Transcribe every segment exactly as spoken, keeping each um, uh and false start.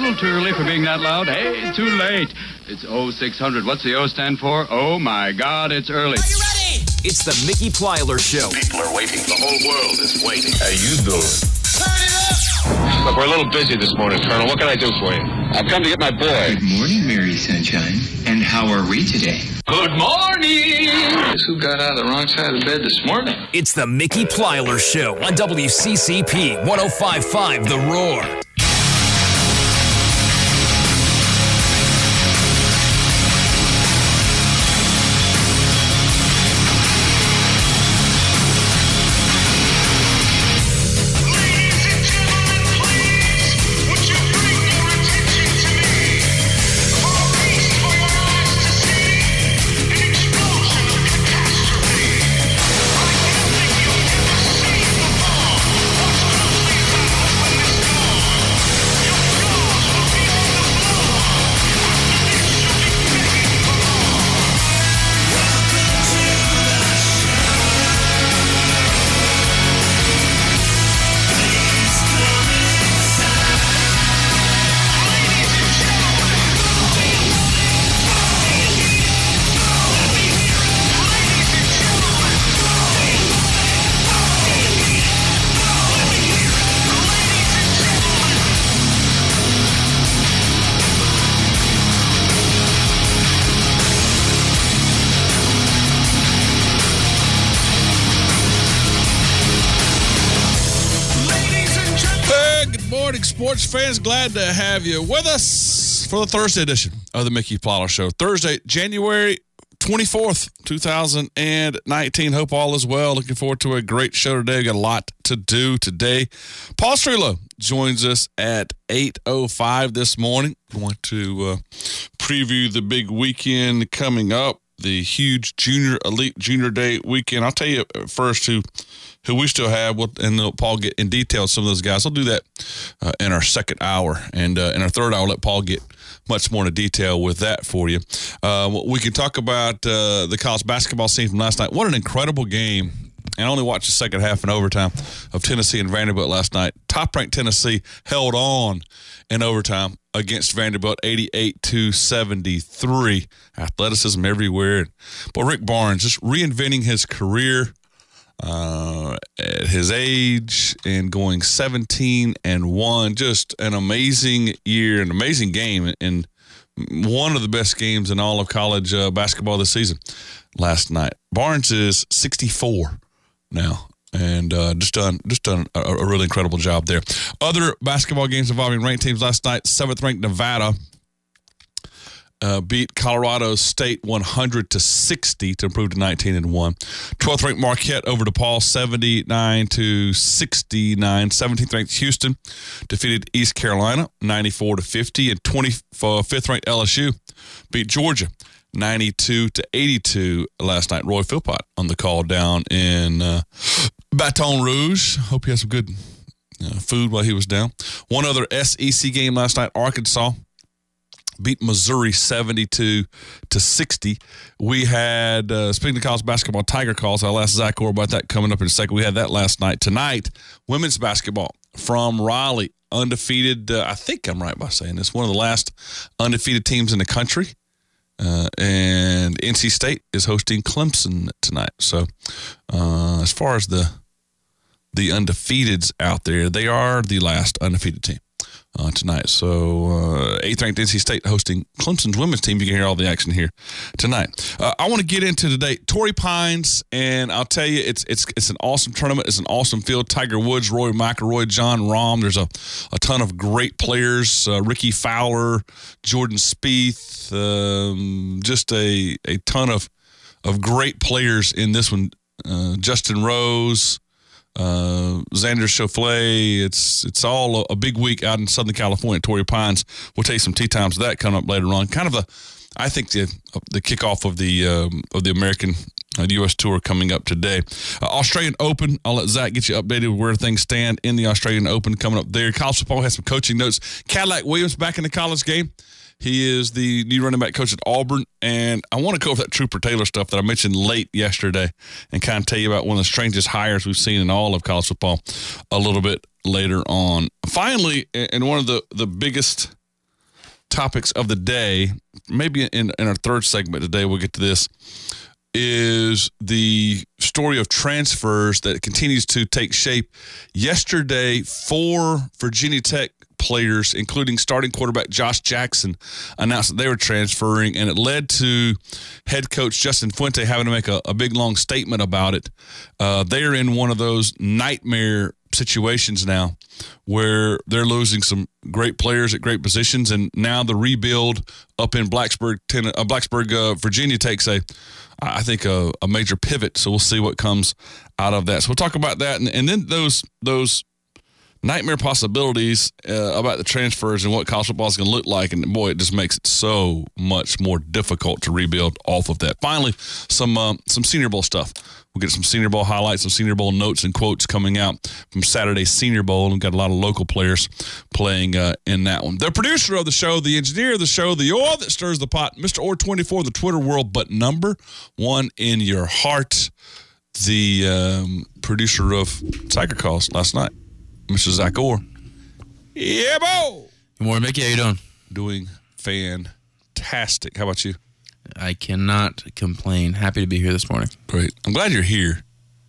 little too early for being that loud. Hey, too late. It's oh six hundred. What's the O stand for? Oh, my God, it's early. Are you ready? It's the Mickey Plyler Show. People are waiting. The whole world is waiting. How you doing? Turn it up! Look, we're a little busy this morning, Colonel. What can I do for you? I've come to get my boy. Good morning, Mary Sunshine. And how are we today? Good morning! Guess who got out of the wrong side of the bed this morning? It's the Mickey Plyler Show on W C C P one oh five point five The Roar. Sports fans, glad to have you with us for the Thursday edition of the Mickey Plyler Show. Thursday, January twenty-fourth, twenty nineteen. Hope all is well. Looking forward to a great show today. We've got a lot to do today. Paul Strelow joins us at eight oh five this morning. I want to uh, preview the big weekend coming up, the huge Junior Elite Junior Day weekend. I'll tell you first who who we still have, and uh, Paul get in detail some of those guys. I'll do that uh, in our second hour. And uh, in our third hour, I'll let Paul get much more into detail with that for you. Uh, we can talk about uh, the college basketball scene from last night. What an incredible game. And I only watched the second half in overtime of Tennessee and Vanderbilt last night. Top-ranked Tennessee held on in overtime against Vanderbilt, eighty-eight to seventy-three. Athleticism everywhere. But Rick Barnes just reinventing his career uh, at his age and going seventeen and one. Just an amazing year, an amazing game, and one of the best games in all of college uh, basketball this season last night. Barnes is sixty-four now, and uh, just done just done a, a really incredible job there. Other basketball games involving ranked teams last night. Seventh-ranked Nevada uh, beat Colorado State one hundred to sixty to improve to nineteen and one. twelfth-ranked Marquette over DePaul seventy-nine to sixty-nine. seventeenth-ranked Houston defeated East Carolina ninety-four to fifty, and twenty-fifth-ranked L S U beat Georgia ninety-two to eighty-two last night. Roy Philpott on the call down in uh, Baton Rouge. Hope he had some good uh, food while he was down. One other S E C game last night. Arkansas beat Missouri seventy-two to sixty. We had, uh, speaking of college basketball, Tiger calls. I'll ask Zach Orr about that coming up in a second. We had that last night. Tonight, women's basketball from Raleigh, undefeated. Uh, I think I'm right by saying this. One of the last undefeated teams in the country. Uh, and N C State is hosting Clemson tonight. So uh, as far as the the undefeateds out there, they are the last undefeated team uh, tonight. So uh, eighth-ranked N C State hosting Clemson's women's team. You can hear all the action here tonight. Uh, I want to get into today Torrey Pines, and I'll tell you, it's it's it's an awesome tournament. It's an awesome field. Tiger Woods, Rory McIlroy, John Rahm. There's a, a ton of great players. Uh, Ricky Fowler, Jordan Spieth, um, just a a ton of of great players in this one. Uh, Justin Rose, uh, Xander Schauffele. It's it's all a, a big week out in Southern California. Torrey Pines. We'll take some tee times of that coming up later on. Kind of the, I think the the kickoff of the um, of the American uh, U S Tour coming up today. Uh, Australian Open. I'll let Zach get you updated with where things stand in the Australian Open coming up there. College football has some coaching notes. Cadillac Williams back in the college game. He is the new running back coach at Auburn, and I want to go over that Trooper Taylor stuff that I mentioned late yesterday and kind of tell you about one of the strangest hires we've seen in all of college football a little bit later on. Finally, and one of the, the biggest topics of the day, maybe in, in our third segment today, we'll get to this, is the story of transfers that continues to take shape. Yesterday, four Virginia Tech players, including starting quarterback Josh Jackson, announced that they were transferring, and it led to head coach Justin Fuente having to make a, a big, long statement about it. Uh, they are in one of those nightmare situations now where they're losing some great players at great positions, and now the rebuild up in Blacksburg, ten, uh, Blacksburg, uh, Virginia takes a, I think, a, a major pivot. So we'll see what comes out of that. So we'll talk about that, and, and then those those nightmare possibilities uh, about the transfers and what college football is going to look like. And boy, it just makes it so much more difficult to rebuild off of that. Finally, some uh, some Senior Bowl stuff. We'll get some Senior Bowl highlights, some Senior Bowl notes and quotes coming out from Saturday's Senior Bowl. And we've got a lot of local players playing uh, in that one. The producer of the show, the engineer of the show, the oil that stirs the pot, Mister Orr twenty-four, the Twitter world, but number one in your heart, the um, producer of Tiger Calls last night, Mister Zach Orr. Yeah, bo! Good morning, Mickey. How you doing? Doing fantastic. How about you? I cannot complain. Happy to be here this morning. Great. I'm glad you're here.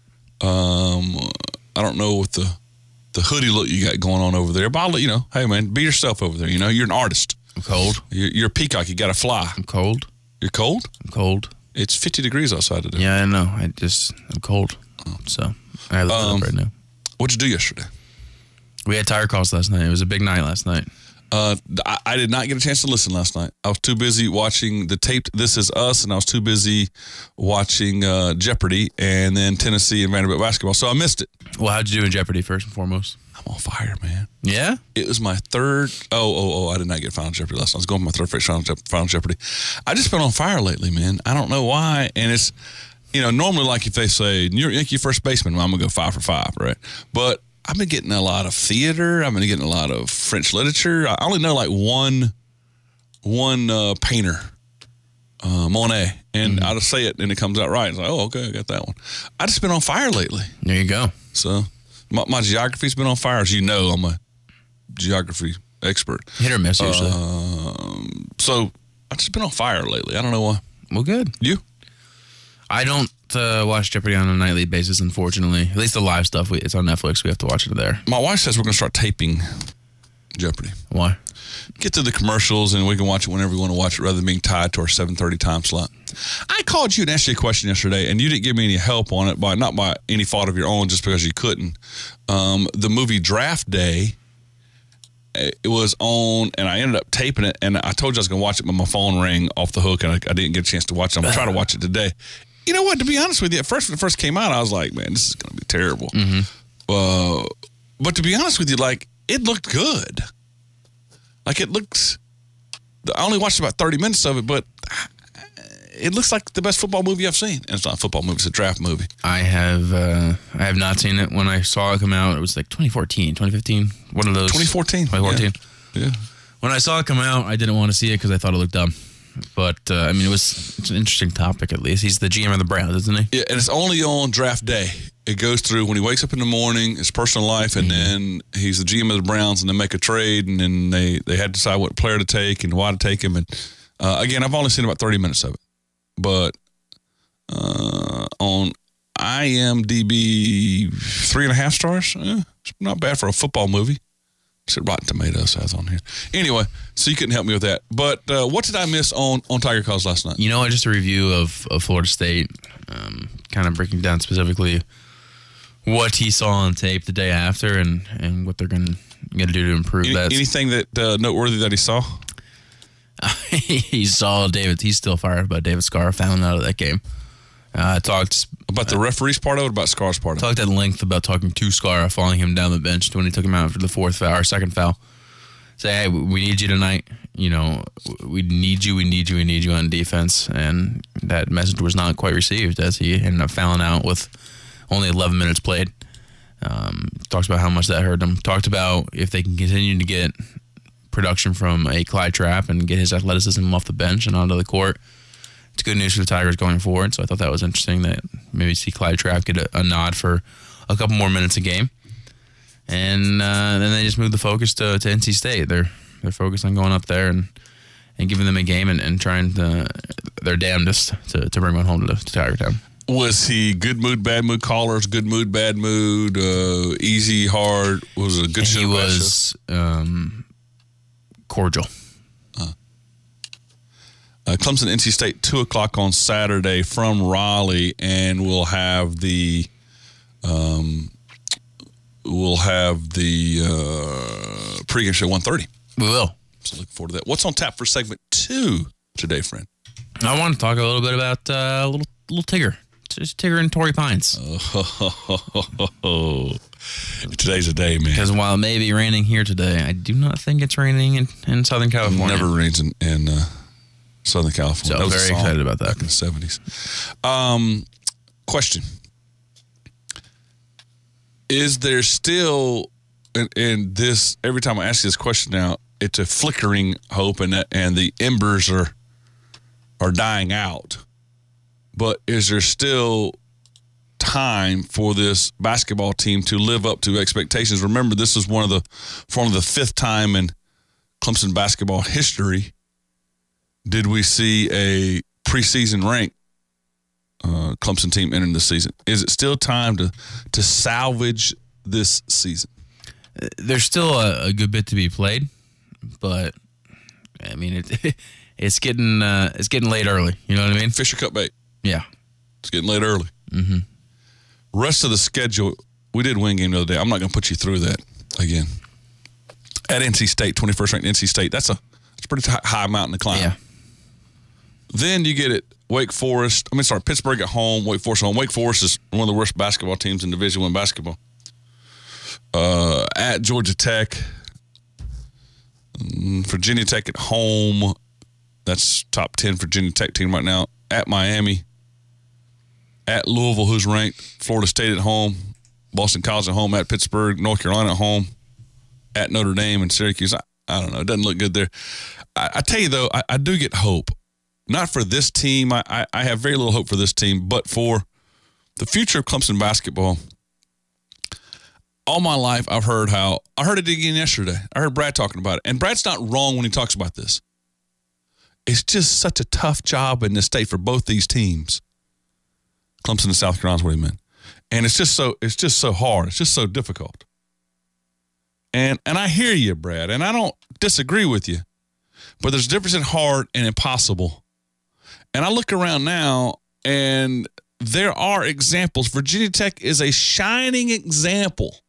Um, I don't know what the the hoodie look you got going on over there, but I'll let you know. Hey, man, be yourself over there. You know, you're an artist. I'm cold. You're, you're a peacock. You got to fly. I'm cold. You're cold? I'm cold. It's fifty degrees outside today. Yeah, I know. I just, I'm cold. Oh. So, I have the um, right now. What'd you do yesterday? We had Tiger Calls last night. It was a big night last night. Uh, I, I did not get a chance to listen last night. I was too busy watching the taped This Is Us, and I was too busy watching uh, Jeopardy and then Tennessee and Vanderbilt basketball, so I missed it. Well, how'd you do in Jeopardy first and foremost? I'm on fire, man. Yeah? It was my third. Oh, oh, oh, I did not get Final Jeopardy last night. I was going for my third Final, Je- Final Jeopardy. I just been on fire lately, man. I don't know why, and it's, you know, normally like if they say, you're Yankee first baseman, well, I'm going to go five for five, right? But I've been getting a lot of theater. I've been getting a lot of French literature. I only know like one one uh, painter, uh, Monet, and mm-hmm. I just say it and it comes out right. It's like, oh, okay, I got that one. I just been on fire lately. There you go. So my, my geography's been on fire. As you know, I'm a geography expert. Hit or miss usually. Um, so I've just been on fire lately. I don't know why. Well, good. You? I don't uh, watch Jeopardy on a nightly basis, unfortunately. At least the live stuff, we, it's on Netflix. We have to watch it there. My wife says we're going to start taping Jeopardy. Why? Get to the commercials, and we can watch it whenever we want to watch it rather than being tied to our seven thirty time slot. I called you and asked you a question yesterday, and you didn't give me any help on it, by not by any fault of your own, just because you couldn't. Um, the movie Draft Day, it was on, and I ended up taping it, and I told you I was going to watch it, but my phone rang off the hook, and I, I didn't get a chance to watch it. I'm going to try to watch it today. You know what? To be honest with you, at first when it first came out, I was like, man, this is going to be terrible. Mm-hmm. Uh, but to be honest with you, like, it looked good. Like, it looks, I only watched about thirty minutes of it, but it looks like the best football movie I've seen. And it's not a football movie, it's a draft movie. I have uh, I have not seen it. When I saw it come out, it was like twenty fourteen, twenty fifteen, one of those. twenty fourteen. twenty fourteen. Yeah. yeah. When I saw it come out, I didn't want to see it because I thought it looked dumb. But, uh, I mean, it was it's an interesting topic, at least. He's the G M of the Browns, isn't he? Yeah, and it's only on draft day. It goes through when he wakes up in the morning, his personal life, and mm-hmm. then he's the G M of the Browns, and they make a trade, and then they, they had to decide what player to take and why to take him. And, uh, again, I've only seen about thirty minutes of it. But uh, on I M D B, three and a half stars. Eh, it's not bad for a football movie. It's Rotten Tomatoes has on here. Anyway, so you couldn't help me with that. But uh, what did I miss on, on Tiger Calls last night? You know, just a review of, of Florida State, um, kind of breaking down specifically what he saw on tape the day after and, and what they're going to do to improve Any, that. Anything that uh, noteworthy that he saw? He saw David. He's still fired about David Scarr fouling out of that game. I uh, talked about the referee's part of it, or about Scar's part of it. Talked at length about talking to Scarr, following him down the bench when he took him out for the fourth foul or second foul. Say, hey, we need you tonight. You know, we need you, we need you, we need you on defense. And that message was not quite received as he ended up fouling out with only eleven minutes played. Um, talks about how much that hurt him. Talked about if they can continue to get production from a Clyde Trapp and get his athleticism off the bench and onto the court. It's good news for the Tigers going forward, so I thought that was interesting that maybe see Clyde Trapp get a, a nod for a couple more minutes a game. And uh, then they just moved the focus to, to N C State. They're they're focused on going up there and and giving them a game and, and trying to, their damnedest to, to bring one home to, to Tiger Town. Was he good mood, bad mood callers, good mood, bad mood, uh, easy, hard? Was it a good show? He was um, cordial. Uh, uh, Clemson, N C State, two o'clock on Saturday from Raleigh, and we'll have the um, we'll have the uh, pregame show one thirty. We will. So look forward to that. What's on tap for segment two today, friend? I want to talk a little bit about uh, little little Tigger. Just Tigger and Torrey Pines. Oh, today's a day, man. Because while it may be raining here today, I do not think it's raining in, in Southern California. It never rains in, in uh, Southern California. So I'm very excited about that. Back in the seventies. Um, question. Is there still, and, and this, every time I ask you this question now, it's a flickering hope, and and the embers are are dying out. But is there still time for this basketball team to live up to expectations? Remember, this is one of the for one of the fifth time in Clemson basketball history did we see a preseason ranked uh, Clemson team entering the season. Is it still time to to salvage this season? There's still a, a good bit to be played, but I mean it. It's getting uh, it's getting late early. You know what I mean? Fisher Cup bait. Yeah. It's getting late early. Mm-hmm. Rest of the schedule, we did win game the other day. I'm not going to put you through that again. At N C State, twenty-first ranked N C State. That's a that's a pretty high mountain to climb. Yeah. Then you get it, Wake Forest. I mean, sorry, Pittsburgh at home, Wake Forest at home. Wake Forest is one of the worst basketball teams in Division One basketball. Uh, at Georgia Tech. Virginia Tech at home. That's top ten Virginia Tech team right now. At Miami. At Louisville, who's ranked. Florida State at home. Boston College at home. At Pittsburgh. North Carolina at home. At Notre Dame and Syracuse. I, I don't know. It doesn't look good there. I, I tell you, though, I, I do get hope. Not for this team. I, I, I have very little hope for this team, but for the future of Clemson basketball. All my life, I've heard how – I heard it again yesterday. I heard Brad talking about it. And Brad's not wrong when he talks about this. It's just such a tough job in this state for both these teams. Clemson and South Carolina is what he meant. And it's just so it's just so hard. It's just so difficult. And and I hear you, Brad, and I don't disagree with you. But there's a difference in hard and impossible. And I look around now, and there are examples. Virginia Tech is a shining example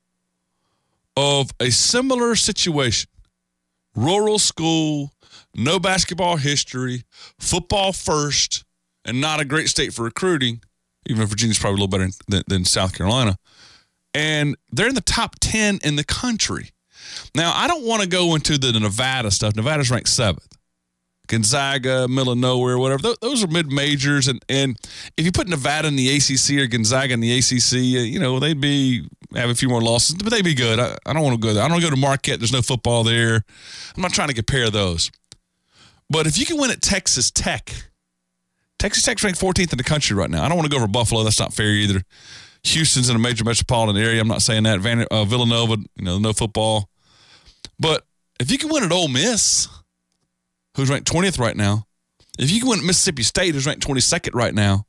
of a similar situation. Rural school, no basketball history, football first, and not a great state for recruiting, even if Virginia's probably a little better than, than South Carolina. And they're in the top ten in the country. Now, I don't want to go into the Nevada stuff. Nevada's ranked seventh. Gonzaga, middle of nowhere, whatever. Those, those are mid-majors. And, and if you put Nevada in the A C C or Gonzaga in the A C C, uh, you know, they'd be have a few more losses, but they'd be good. I, I don't want to go there. I don't want to go to Marquette. There's no football there. I'm not trying to compare those. But if you can win at Texas Tech, Texas Tech's ranked fourteenth in the country right now. I don't want to go over Buffalo. That's not fair either. Houston's in a major metropolitan area. I'm not saying that. Van, uh, Villanova, you know, no football. But if you can win at Ole Miss, who's ranked twentieth right now, if you can win at Mississippi State, who's ranked twenty-second right now,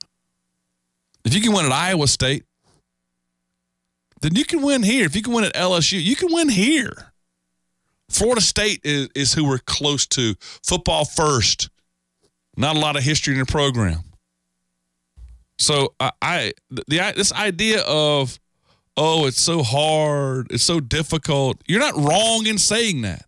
if you can win at Iowa State, then you can win here. If you can win at L S U, you can win here. Florida State is, is who we're close to. Football first. Not a lot of history in the program. So I, I the, the this idea of, oh, it's so hard, it's so difficult. You're not wrong in saying that.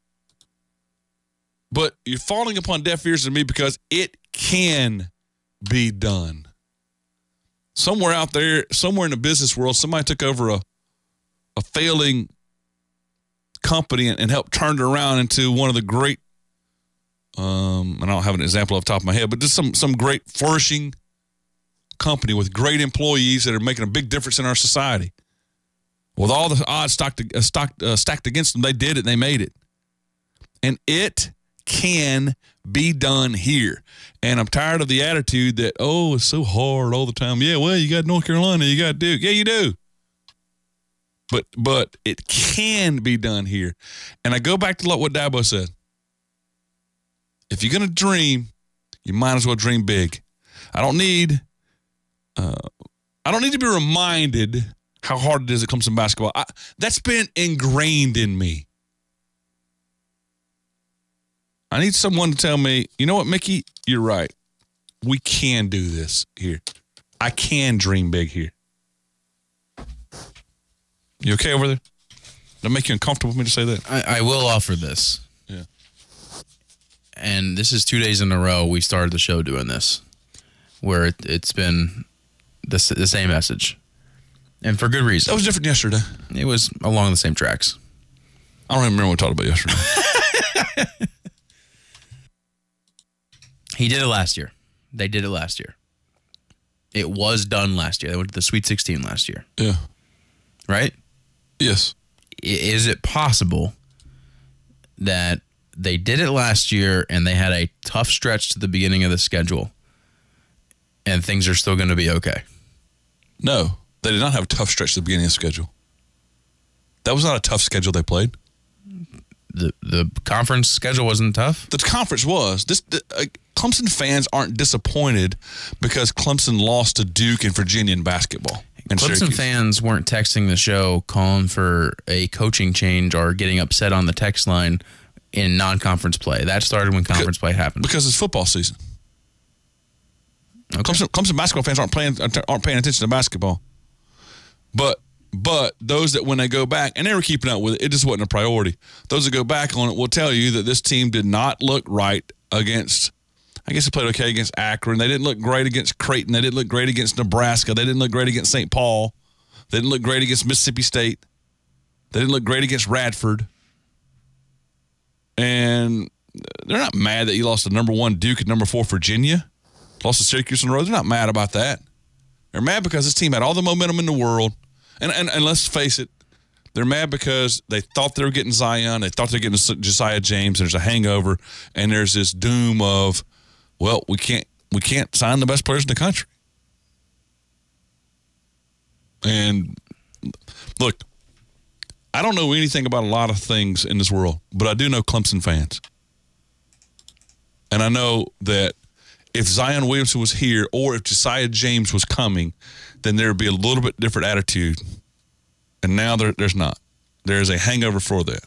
But you're falling upon deaf ears to me because it can be done. Somewhere out there, somewhere in the business world, somebody took over a a failing company and, and helped turn it around into one of the great, um, and I don't have an example off the top of my head, but just some some great flourishing company with great employees that are making a big difference in our society. With all the odds stocked, uh, stocked, uh, stacked against them, they did it and they made it. And it can be done here. And I'm tired of the attitude that, oh, it's so hard all the time. Yeah, well, you got North Carolina, you got Duke. Yeah, you do. But but it can be done here. And I go back to what Dabo said. if you're going to dream, you might as well dream big. I don't need, uh, I don't need to be reminded how hard it is at Clemson basketball. I, that's been ingrained in me. I need someone to tell me, you know what, Mickey, you're right. We can do this here. I can dream big here. You okay over there? Does that make you uncomfortable for me to say that? I, I will offer this. Yeah. And this is two days in a row we started the show doing this, where it, it's been the, the same message. And for good reason. That was different yesterday. It was along the same tracks. I don't even remember what we talked about yesterday. He did it last year. They did it last year. It was done last year. They went to the Sweet sixteen last year. Yeah. Right? Yes. I- is it possible that they did it last year and they had a tough stretch to the beginning of the schedule and things are still going to be okay? No. They did not have a tough stretch at the beginning of the schedule. That was not a tough schedule they played. The the conference schedule wasn't tough? The conference was. This the, uh, Clemson fans aren't disappointed because Clemson lost to Duke and Virginia in basketball. And Clemson Syracuse. fans weren't texting the show calling for a coaching change or getting upset on the text line in non-conference play. That started when conference play happened. Because it's football season. Okay. Clemson, Clemson basketball fans aren't playing aren't paying attention to basketball. But but those that when they go back, and they were keeping up with it, it just wasn't a priority. Those that go back on it will tell you that this team did not look right against, I guess they played okay against Akron. They didn't look great against Creighton. They didn't look great against Nebraska. They didn't look great against Saint Paul. They didn't look great against Mississippi State. They didn't look great against Radford. And they're not mad that you lost to number one Duke and number four Virginia. Lost to Syracuse on the road. They're not mad about that. They're mad because this team had all the momentum in the world. And, and and let's face it, they're mad because they thought they were getting Zion. They thought they were getting Josiah James. There's a hangover. And there's this doom of, well, we can't we can't sign the best players in the country. And look, I don't know anything about a lot of things in this world, but I do know Clemson fans. And I know that if Zion Williamson was here or if Josiah James was coming, then there would be a little bit different attitude. And now there, there's not. There is a hangover for that.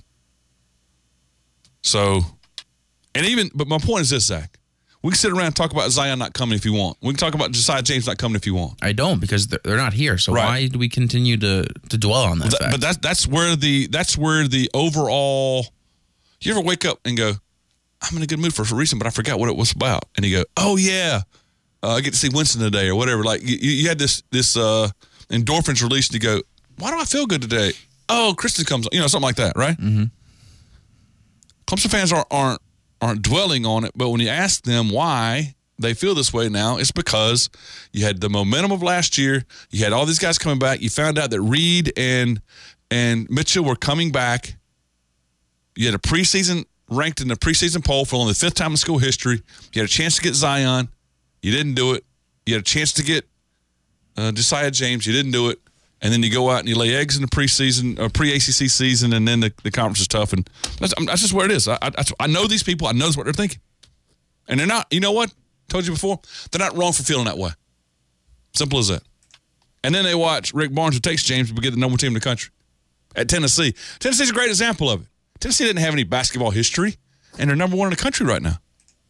So, and even, but my point is this, Zach. We can sit around and talk about Zion not coming if you want. We can talk about Josiah James not coming if you want. I don't, because they're they're not here. So Right. why do we continue to, to dwell on that But, that, fact? but that's that's where the that's where the overall. You ever wake up and go, I'm in a good mood for a reason, but I forgot what it was about, and you go, oh yeah, uh, I get to see Winston today or whatever. Like you, you had this this uh, endorphins released, and you go, why do I feel good today? Oh, Kristen comes, you know, something like that, right? Mm-hmm. Clemson fans aren't aren't aren't dwelling on it, but when you ask them why they feel this way now, it's because you had the momentum of last year. You had all these guys coming back. You found out that Reed and and Mitchell were coming back. You had a preseason ranked in the preseason poll for only the fifth time in school history. You had a chance to get Zion. You didn't do it. You had a chance to get uh, Josiah James. You didn't do it. And then you go out and you lay eggs in the preseason or pre-A C C season, and then the, the conference is tough. And that's, that's just where it is. I, I, I know these people. I know what they're thinking. And they're not, you know what? Told you before, they're not wrong for feeling that way. Simple as that. And then they watch Rick Barnes, who takes James to get the number one team in the country at Tennessee. Tennessee's a great example of it. Tennessee didn't have any basketball history, and they're number one in the country right now.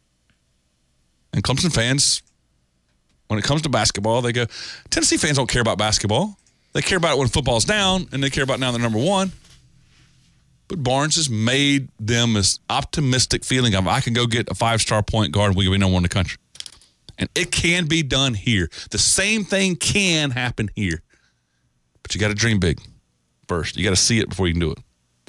And Clemson fans, when it comes to basketball, they go, Tennessee fans don't care about basketball. They care about it when football's down, and they care about now they're number one. But Barnes has made them this optimistic feeling of, I can go get a five-star point guard and we can be number one in the country. And it can be done here. The same thing can happen here. But you got to dream big first. You got to see it before you can do it.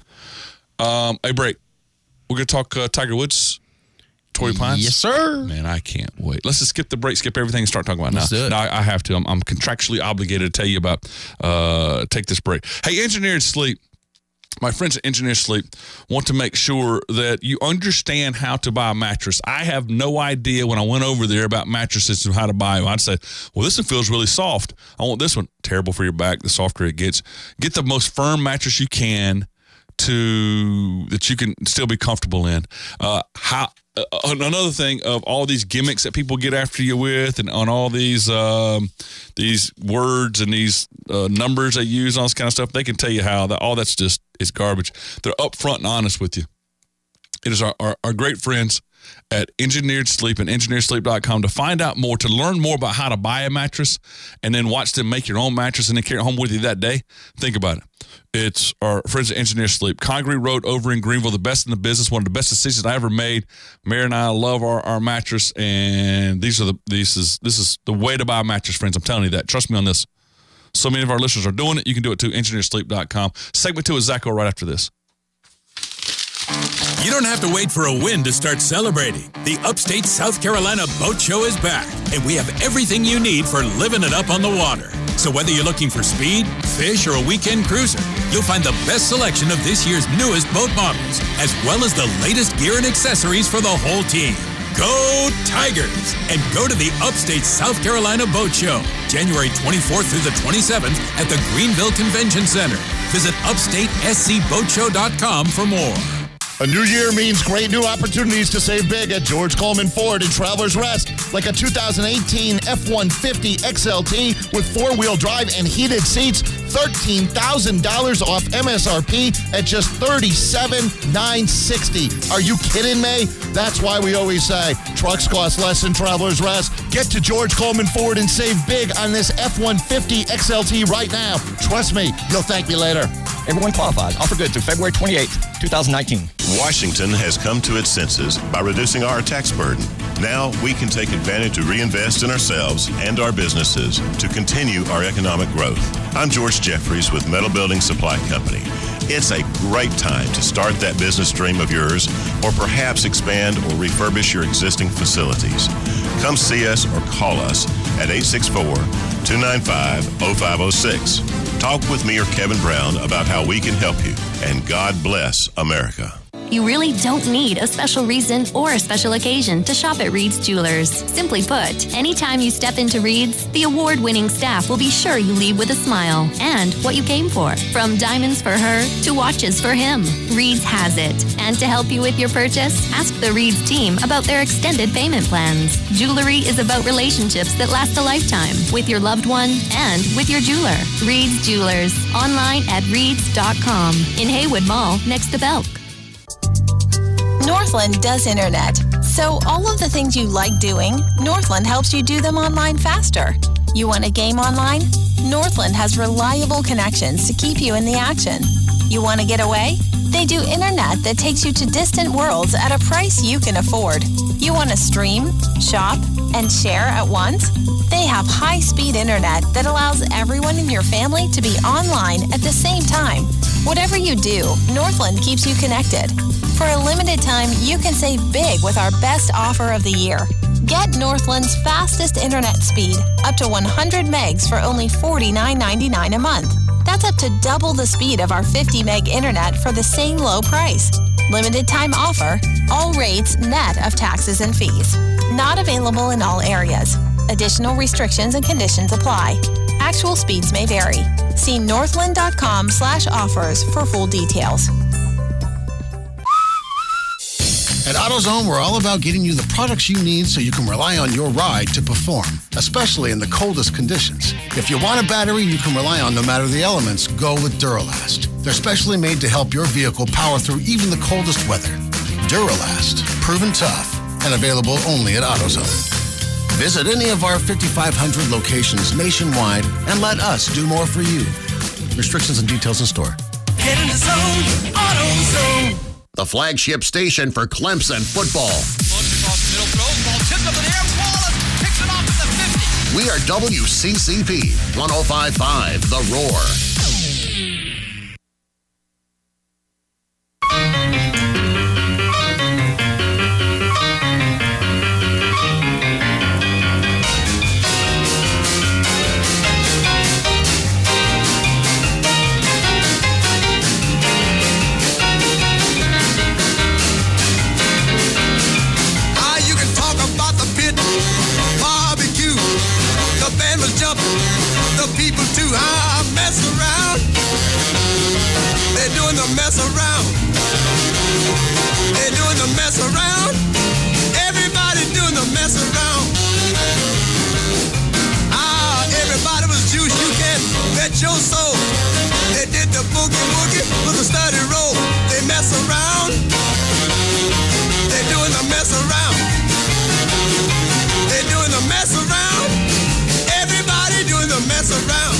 Um, a break. We're going to talk uh, Tiger Woods, Torrey Pines. Yes, sir. Man, I can't wait. Let's just skip the break, skip everything, and start talking about it Let's now. do it. No, I, I have to. I'm, I'm contractually obligated to tell you about, uh, take this break. Hey, Engineered Sleep. My friends at Engineered Sleep want to make sure that you understand how to buy a mattress. I have no idea when I went over there about mattresses and how to buy them. I'd say, well, this one feels really soft. I want this one. Terrible for your back, the softer it gets. Get the most firm mattress you can. to that you can still be comfortable in. Uh, how uh, another thing of all these gimmicks that people get after you with, and on all these um, these words and these uh, numbers they use, all this kind of stuff, they can tell you how that all that's just is garbage. They're upfront and honest with you. It is our, our, our great friends at Engineered Sleep and engineered sleep dot com to find out more, to learn more about how to buy a mattress and then watch them make your own mattress and then carry it home with you that day. Think about it. It's our friends at Engineered Sleep. Congaree Road over in Greenville, the best in the business, one of the best decisions I ever made. Mary and I love our, our mattress, and these are the these is this is the way to buy a mattress, friends. I'm telling you that. Trust me on this. So many of our listeners are doing it. You can do it too, engineered sleep dot com. Segment two is Zacho right after this. You don't have to wait for a win to start celebrating. The Upstate South Carolina Boat Show is back, and we have everything you need for living it up on the water. So whether you're looking for speed, fish, or a weekend cruiser, you'll find the best selection of this year's newest boat models, as well as the latest gear and accessories for the whole team. Go Tigers! And go to the Upstate South Carolina Boat Show, January twenty-fourth through the twenty-seventh at the Greenville Convention Center. Visit upstate s c boat show dot com for more. A new year means great new opportunities to save big at George Coleman Ford in Travelers Rest, like a two thousand eighteen F one fifty X L T with four-wheel drive and heated seats, thirteen thousand dollars off M S R P at just thirty-seven thousand nine hundred sixty dollars. Are you kidding me? That's why we always say trucks cost less than Travelers Rest. Get to George Coleman Ford and save big on this F one fifty X L T right now. Trust me, you'll thank me later. Everyone qualifies. Offer good through February twenty-eighth, twenty nineteen. Washington has come to its senses by reducing our tax burden. Now we can take advantage to reinvest in ourselves and our businesses to continue our economic growth. I'm George Jeffries with Metal Building Supply Company. It's a great time to start that business dream of yours, or perhaps expand or refurbish your existing facilities. Come see us or call us at eight six four, two nine five, oh five oh six. Talk with me or Kevin Brown about how we can help you. And God bless America. You really don't need a special reason or a special occasion to shop at Reed's Jewelers. Simply put, anytime you step into Reed's, the award-winning staff will be sure you leave with a smile and what you came for. From diamonds for her to watches for him, Reed's has it. And to help you with your purchase, ask the Reed's team about their extended payment plans. Jewelry is about relationships that last a lifetime with your loved one and with your jeweler. Reed's Jewelers, online at reeds dot com, in Haywood Mall next to Belk. Northland does internet, so all of the things you like doing, Northland helps you do them online faster. You want a game online? Northland has reliable connections to keep you in the action. You want to get away? They do internet that takes you to distant worlds at a price you can afford. You want to stream, shop, and share at once? They have high-speed internet that allows everyone in your family to be online at the same time. Whatever you do, Northland keeps you connected. For a limited time, you can save big with our best offer of the year. Get Northland's fastest internet speed, up to one hundred megs for only forty-nine ninety-nine a month. That's up to double the speed of our fifty meg internet for the same low price. Limited time offer, all rates net of taxes and fees. Not available in all areas. Additional restrictions and conditions apply. Actual speeds may vary. See northland.com slash offers for full details. At AutoZone, we're all about getting you the products you need so you can rely on your ride to perform, especially in the coldest conditions. If you want a battery you can rely on no matter the elements, go with Duralast. They're specially made to help your vehicle power through even the coldest weather. Duralast, proven tough, and available only at AutoZone. Visit any of our fifty-five hundred locations nationwide and let us do more for you. Restrictions and details in store. Get in the zone, AutoZone. The flagship station for Clemson football. We are W C C P one oh five point five, The Roar. The people too high, mess around. that your soul. They did the boogie woogie with a steady roll. They mess around. They're doing the mess around. They're doing the mess around. Everybody doing the mess around.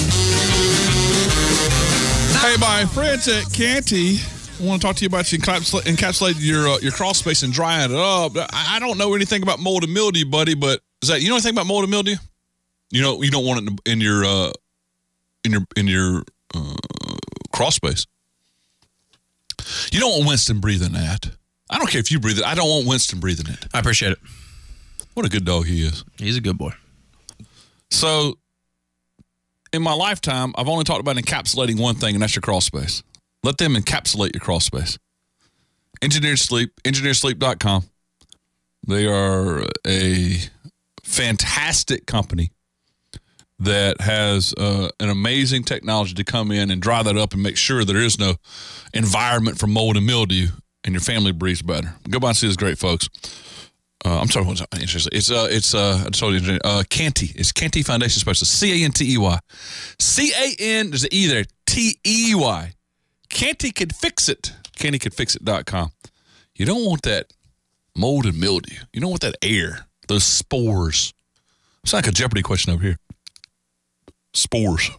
Hey, my friends at Canty, I want to talk to you about you encapsulate, encapsulating your uh, your crawl space and drying it up. I, I don't know anything about mold and mildew, buddy, but is that you know anything about mold and mildew? You know you don't want it in, in your uh, in your in your uh, crawl space. You don't want Winston breathing that. I don't care if you breathe it. I don't want Winston breathing it. I appreciate it. What a good dog he is. He's a good boy. So, in my lifetime, I've only talked about encapsulating one thing, and that's your crawl space. Let them encapsulate your crawl space. Engineered Sleep, engineer sleep dot com. They are a fantastic company that has uh, an amazing technology to come in and dry that up and make sure there is no environment for mold and mildew, and your family breathes better. Go by and see those great folks. Uh, I'm sorry, what's interesting? It's uh, it's uh, I told you, uh, Canty. It's Canty Foundation Specialist. C A N T E Y. C A N. There's an E there. T E Y. Canty can fix it. Canty can fix it dot com. You don't want that mold and mildew. You don't want that air. Those spores. It's like a Jeopardy question over here. Spores.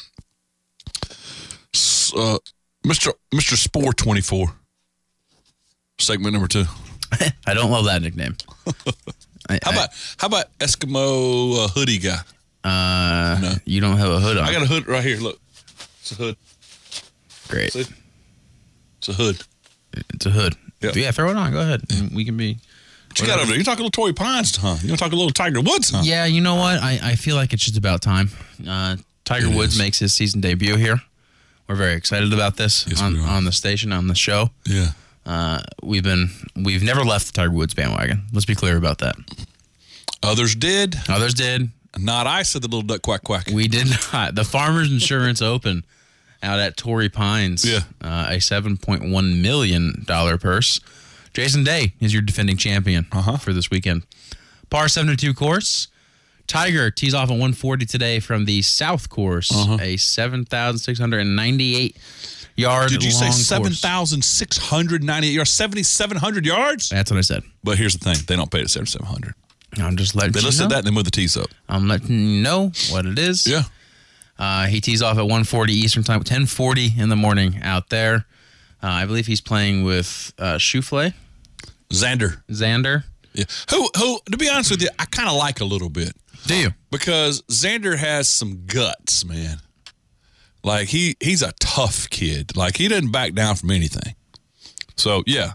uh, Mister Mister Spore twenty-four. Segment number two. I don't love that nickname. I, how about how about Eskimo uh, hoodie guy? Uh, no. You don't have a hood on. I got a hood right here. Look, it's a hood. Great. See? It's a hood. It's a hood. Yep. Yeah, throw it on. Go ahead. We can be. What you got over there? You talking a little Torrey Pines, huh? You want to talk a little Tiger Woods, huh? Yeah, you know what? I, I feel like it's just about time. Uh, Tiger it Woods is. makes his season debut here. We're very excited about this yes, on, on the station, on the show. Yeah. Uh, we've been we've never left the Tiger Woods bandwagon. Let's be clear about that. Others did. Others did. Not I, said the little duck quack quack. We did not. The Farmers Insurance Open out at Torrey Pines. Yeah. Uh, a seven point one million dollars purse. Jason Day is your defending champion uh-huh. for this weekend. Par seventy-two course. Tiger tees off at one forty today from the South course. Uh-huh. A seven thousand six hundred ninety-eight yard Did you long say seven thousand six hundred ninety-eight yards? seventy-seven hundred yards? That's what I said. But here's the thing. They don't pay it seventy-seven hundred. I'm just letting they you listed know. that and they moved the tees up. I'm letting you know what it is. Yeah. Uh, he tees off at one forty Eastern time, ten forty in the morning out there. Uh, I believe he's playing with uh, Schauffele. Xander. Xander. Yeah. Who, who, to be honest with you, I kind of like a little bit. Do you? Because Xander has some guts, man. Like, he he's a tough kid. Like, he doesn't back down from anything. So, yeah.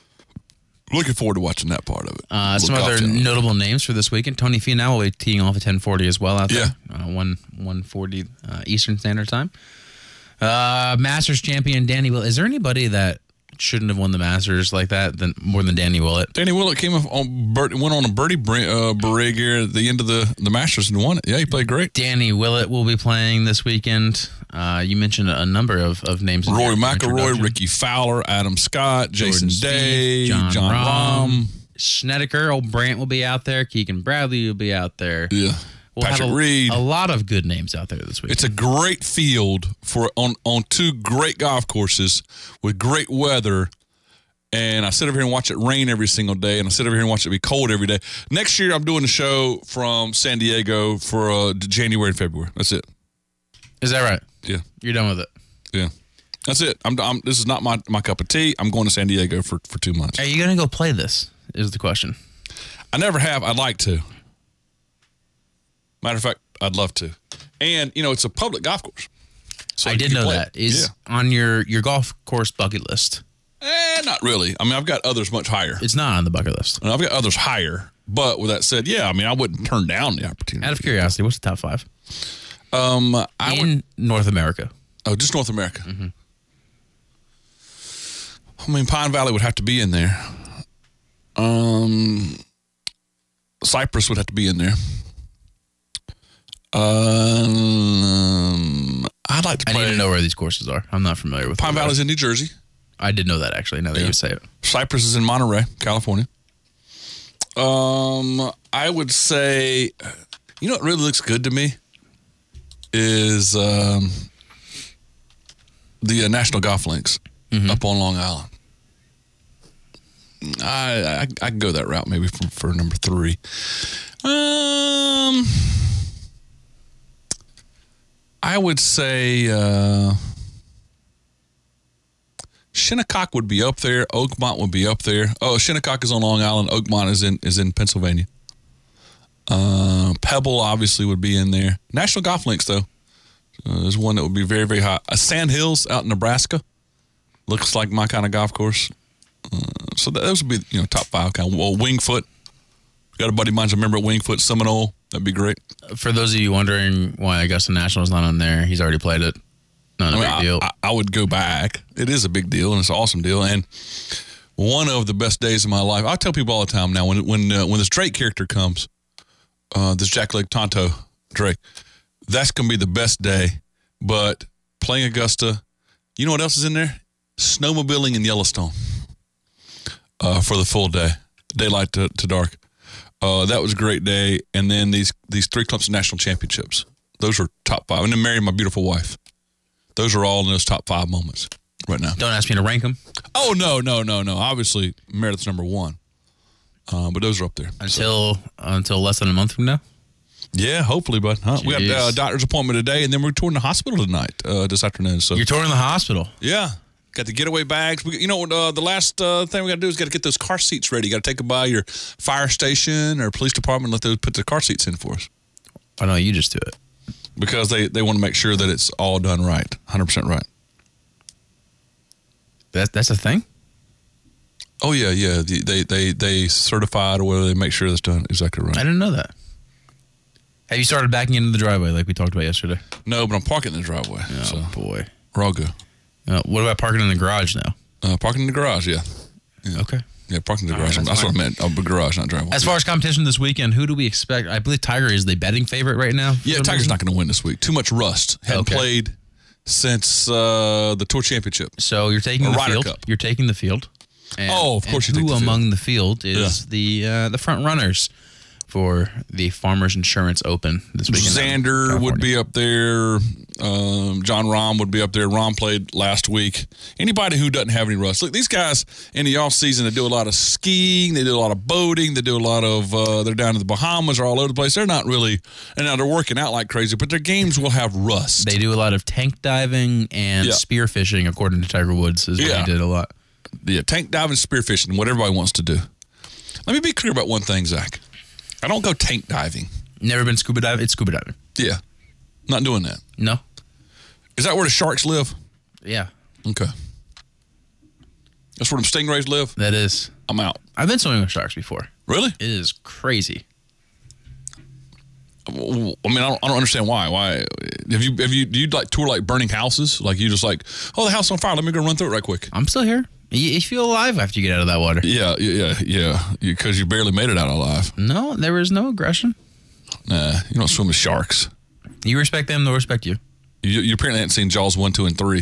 Looking forward to watching that part of it. Uh, some other notable names for this weekend. Tony Finau will be teeing off at ten forty as well out there. Yeah. Uh, one forty uh, Eastern Standard Time. Uh, Masters champion Danny Willett. Is there anybody that shouldn't have won the Masters like that than more than Danny Willett? Danny Willett came up on went on a birdie uh, brig here at the end of the, the Masters and won it. Yeah, he played great. Danny Willett will be playing this weekend. Uh, you mentioned a number of, of names. Rory McIlroy, Ricky Fowler, Adam Scott, Jason Jordan Day, Spieth, John, John Rahm. Rahm. Snedeker, old Brandt will be out there. Keegan Bradley will be out there. Yeah. We'll Patrick have a, Reed. A lot of good names out there this week. It's a great field for on, on two great golf courses with great weather. And I sit over here and watch it rain every single day, and I sit over here and watch it be cold every day. Next year, I'm doing a show from San Diego for uh, January and February. That's it. Is that right? Yeah. You're done with it? Yeah. That's it. I'm, I'm. This is not my, my cup of tea. I'm going to San Diego for, for two months. Are you going to go play this, is the question. I never have. I'd like to. Matter of fact, I'd love to. And, you know, it's a public golf course. So I did know that. It. Is yeah. on your, your golf course bucket list? Eh, not really. I mean, I've got others much higher. It's not on the bucket list. And I've got others higher. But with that said, yeah, I mean, I wouldn't turn down the opportunity. Out of curiosity, what's the top five? Um, I In would, North America. Oh, just North America. Mm-hmm. I mean, Pine Valley would have to be in there. Um, Cypress would have to be in there. Um, I'd like to play. I need to know where these courses are. I'm not familiar with Pine Valley's in New Jersey. I did know that, actually, now that yeah. you say it. Cypress is in Monterey, California. Um, I would say, you know what really looks good to me is um, the uh, National Golf Links mm-hmm. up on Long Island. I, I I can go that route maybe for, for number three. Um, I would say uh, Shinnecock would be up there. Oakmont would be up there. Oh, Shinnecock is on Long Island. Oakmont is in is in Pennsylvania. Uh, Pebble obviously would be in there. National Golf Links though, uh, there's one that would be very very hot. Uh, Sand Hills out in Nebraska looks like my kind of golf course. Uh, so that, those would be, you know, top five kind of. Well, Wingfoot. Got a buddy of mine's a member at Wingfoot, Seminole. That'd be great. For those of you wondering why Augusta National's not on there, he's already played it. Not a I mean, big deal. I, I would go back. It is a big deal, and it's an awesome deal. And one of the best days of my life. I tell people all the time now, when when uh, when this Drake character comes, uh, this Jack Lake Tonto Drake, that's going to be the best day. But playing Augusta, you know what else is in there? Snowmobiling in Yellowstone. Uh, for the full day, daylight to, to dark. Uh, that was a great day. And then these these three Clemson National Championships. Those are top five. And then marrying my beautiful wife. Those are all in those top five moments right now. Don't ask me to rank them. Oh, no, no, no, no. Obviously, Meredith's number one. Uh, but those are up there. Until so. until less than a month from now? Yeah, hopefully, bud. Huh? We got a uh, doctor's appointment today, and then we're touring the hospital tonight, uh, this afternoon. So You're touring the hospital? Yeah. Got the getaway bags. We, you know, uh, the last uh, thing we got to do is got to get those car seats ready. Got to take them by your fire station or police department and let those put the car seats in for us. Why don't you just do it? Because they, they want to make sure that it's all done right, one hundred percent right. That That's a thing? Oh, yeah, yeah. The, they, they, they certified or whether they make sure that's done exactly right. I didn't know that. Have you started backing into the driveway like we talked about yesterday? No, but I'm parking in the driveway. Oh, so boy. We're all good. Uh, what about parking in the garage now? Uh, parking in the garage, yeah. yeah. Okay. Yeah, parking in the All garage. right, that's that's what I meant. A garage, not driveway. As far as competition this weekend, who do we expect? I believe Tiger is the betting favorite right now. Yeah, Tiger's reason? not going to win this week. Too much rust. Hadn't Okay. played since uh, the Tour Championship. So you're taking Or the Ryder field. Cup. You're taking the field. And, Oh, of course and you who take the among field. the field is the uh, the front runners for the Farmers Insurance Open this weekend? Xander would be up there. Um, John Rahm would be up there. Rahm played last week. Anybody who doesn't have any rust. Look, these guys in the off season, they do a lot of skiing. They do a lot of boating. They do a lot of, uh, they're down in the Bahamas or all over the place. They're not really, and now they're working out like crazy, but their games will have rust. They do a lot of tank diving and Yeah. spear fishing, according to Tiger Woods, is what Yeah. he did a lot. Yeah, tank diving, spearfishing, what everybody wants to do. Let me be clear about one thing, Zach. I don't go tank diving. Never been scuba diving? It's scuba diving. Yeah. Not doing that. No. Is that where the sharks live? Yeah. Okay. That's where them stingrays live? That is. I'm out. I've been swimming with sharks before. Really? It is crazy. I mean, I don't, I don't understand why. Why have you have you do you like tour like burning houses? Like you just like, oh, the house on fire. Let me go run through it right quick. I'm still here. You, you feel alive after you get out of that water. Yeah, yeah, yeah. Because you barely made it out alive. No, there was no aggression. Nah, you don't swim with sharks. You respect them, they'll respect you. You, you apparently haven't seen Jaws one, two, and three.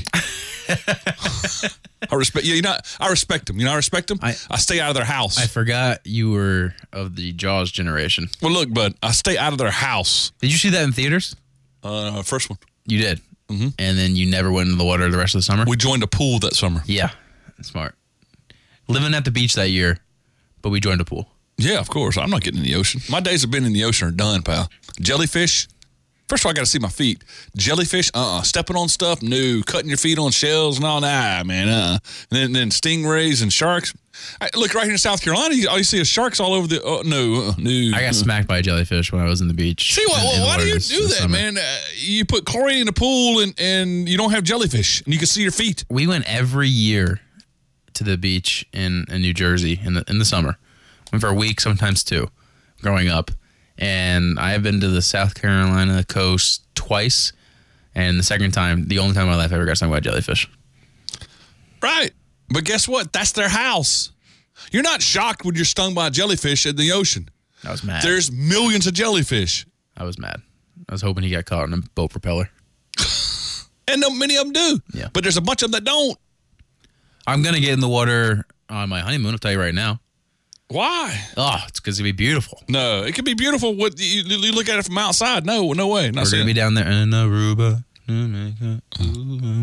I respect. Yeah, you know, I respect them. You know, I respect them. I, I stay out of their house. I forgot you were of the Jaws generation. Well, look, bud, I stay out of their house. Did you see that in theaters? Uh, first one. You did. Mm-hmm. And then you never went into the water the rest of the summer? We joined a pool that summer. Yeah, smart. Living at the beach that year, but we joined a pool. Yeah, of course. I'm not getting in the ocean. My days of being in the ocean are done, pal. Jellyfish. First of all, I got to see my feet. Jellyfish, uh-uh. Stepping on stuff, no. Cutting your feet on shells, no, nah, man, uh-uh. And then, then stingrays and sharks. I, look, right here in South Carolina, you, all you see is sharks all over the, oh, no, uh, no. I got smacked by a jellyfish when I was in the beach. See, what, in, in why do you this, do this that, summer. man? Uh, you put chlorine in the pool and, and you don't have jellyfish, and you can see your feet. We went every year to the beach in, in New Jersey in the in the summer. Went for a week, sometimes two, growing up. And I have been to the South Carolina coast twice. And the second time, the only time in my life I ever got stung by a jellyfish. Right. But guess what? That's their house. You're not shocked when you're stung by a jellyfish in the ocean. I was mad. There's millions of jellyfish. I was mad. I was hoping he got caught in a boat propeller. And no, many of them do. Yeah. But there's a bunch of them that don't. I'm going to get in the water on my honeymoon, I'll tell you right now. Why? Oh, it's because it'll be beautiful. No, it could be beautiful. What you, you look at it from outside. No, no way. Not We're going to be down there in Aruba.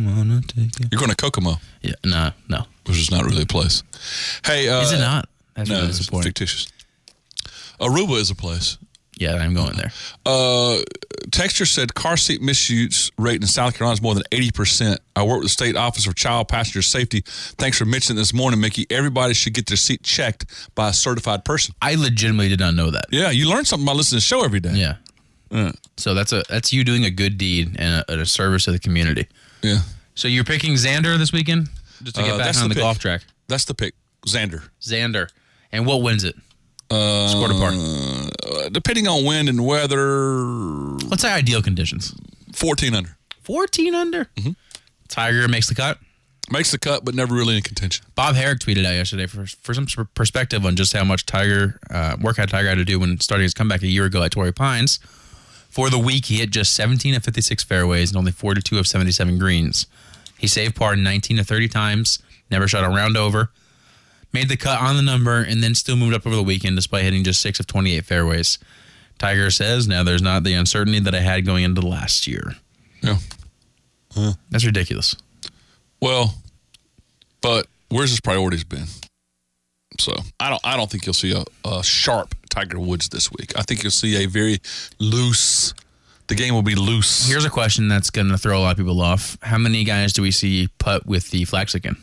take it. You're going to Kokomo. Yeah, no, no. Which is not really a place. Hey, uh, is it not? That's no, really it's disappointing. fictitious. Aruba is a place. Yeah, I'm going there. Uh, Texture said car seat misuse rate in South Carolina is more than eighty percent. I work with the State Office of Child Passenger Safety. Thanks for mentioning this morning, Mickey. Everybody should get their seat checked by a certified person. I legitimately did not know that. Yeah, you learn something by listening to the show every day. Yeah. Yeah. So that's a that's you doing a good deed and a, a service to the community. Yeah. So you're picking Xander this weekend? Just to get Uh, back that's on the the, pick. golf track. That's the pick. Xander. Xander. And what wins it? Uh, Score to par. Uh, depending on wind and weather. What's the ideal conditions? fourteen under. fourteen under? Mm-hmm. Tiger makes the cut? Makes the cut, but never really in contention. Bob Herrick tweeted out yesterday for for some perspective on just how much Tiger uh, work had Tiger had to do when starting his comeback a year ago at Torrey Pines. For the week, he hit just seventeen of fifty-six fairways and only forty-two of seventy-seven greens. He saved par nineteen to thirty times, never shot a round over, made the cut on the number, and then still moved up over the weekend despite hitting just six of twenty-eight fairways. Tiger says, now there's not the uncertainty that I had going into last year. Yeah. Uh, That's ridiculous. Well, but where's his priorities been? So I don't I don't think you'll see a, a sharp Tiger Woods this week. I think you'll see a very loose, the game will be loose. Here's a question that's going to throw a lot of people off. How many guys do we see putt with the flags again?